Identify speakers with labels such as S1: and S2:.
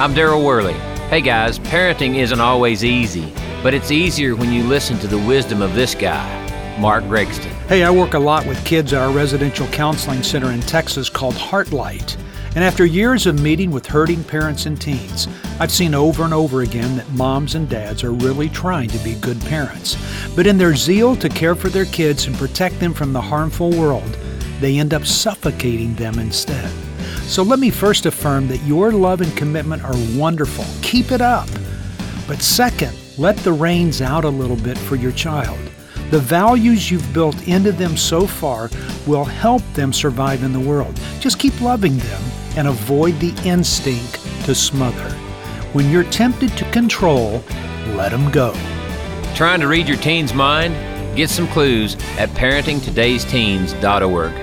S1: I'm Daryl Worley. Hey guys, parenting isn't always easy, but it's easier when you listen to the wisdom of this guy, Mark Gregston.
S2: Hey, I work a lot with kids at our residential counseling center in Texas called Heartlight. And after years of meeting with hurting parents and teens, I've seen over and over again that moms and dads are really trying to be good parents. But in their zeal to care for their kids and protect them from the harmful world, they end up suffocating them instead. So let me first affirm that your love and commitment are wonderful. Keep it up. But second, let the reins out a little bit for your child. The values you've built into them so far will help them survive in the world. Just keep loving them and avoid the instinct to smother. When you're tempted to control, let them go.
S1: Trying to read your teen's mind? Get some clues at parentingtodaysteens.org.